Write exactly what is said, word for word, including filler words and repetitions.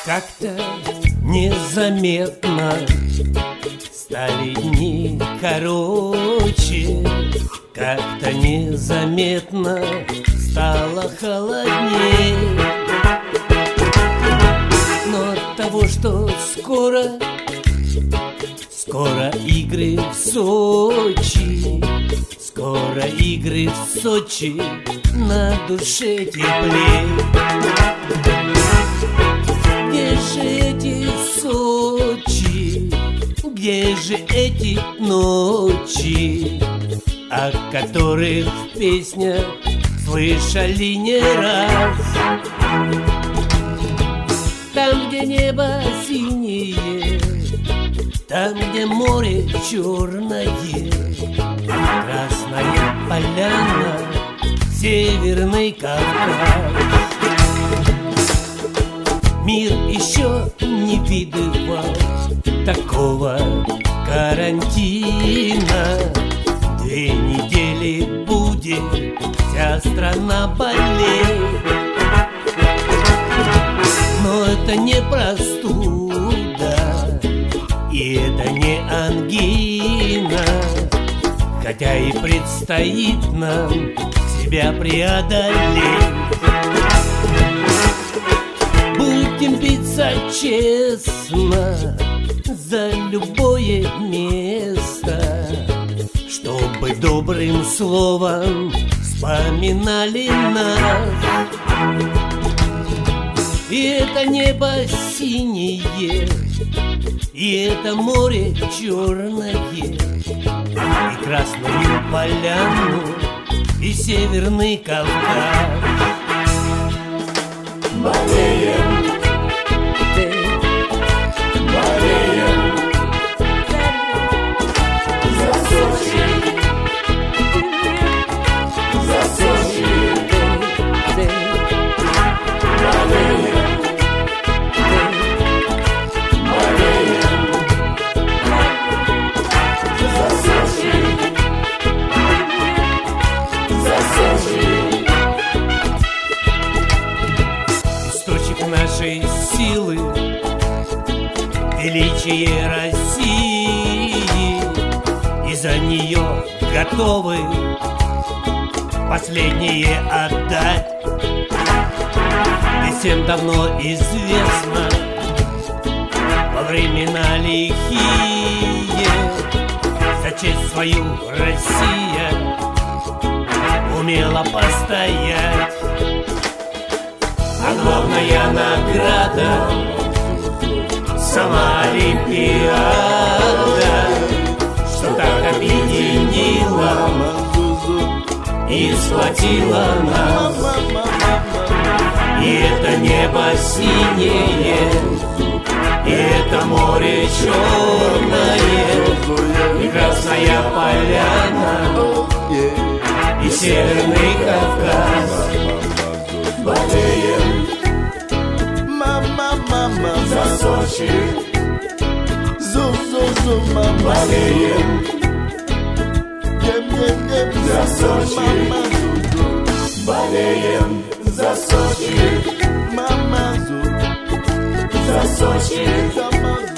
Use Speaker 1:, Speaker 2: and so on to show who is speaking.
Speaker 1: Как-то незаметно стали дни короче, как-то незаметно стало холодней. Но от того, что скоро, скоро игры в Сочи, скоро игры в Сочи, на душе теплей. Где же эти Сочи, где же эти ночи, о которых в песнях слышали не раз? Там, где небо синее, там, где море черное, Красная Поляна, Северный Кавказ. Мир еще не видывал такого карантина. Две недели будет вся страна болеть. Но это не простуда, и это не ангина, хотя и предстоит нам себя преодолеть. Будем биться честно за любое место, чтобы добрым словом вспоминали нас. И это небо синее, и это море черное, и Красную Поляну, и Северный Кавказ.
Speaker 2: Болеем, болеем за Сочи, за Сочи. Болеем, болеем за Сочи, за Сочи.
Speaker 1: Источник нашей силы, величие России, и за нее готовы последнее отдать. И всем давно известно, во времена лихие за честь свою Россия умела постоять. А главная награда — сама Олимпиада, что так объединила и сплотила нас. И это небо синее, и это море черное, и Красная Поляна, и Северный Кавказ.
Speaker 2: Болеем, мама, мама, за Сочи, зу-зу-зу, мама. Болеем, за Сочи, болеем за Сочи, мама, за Сочи.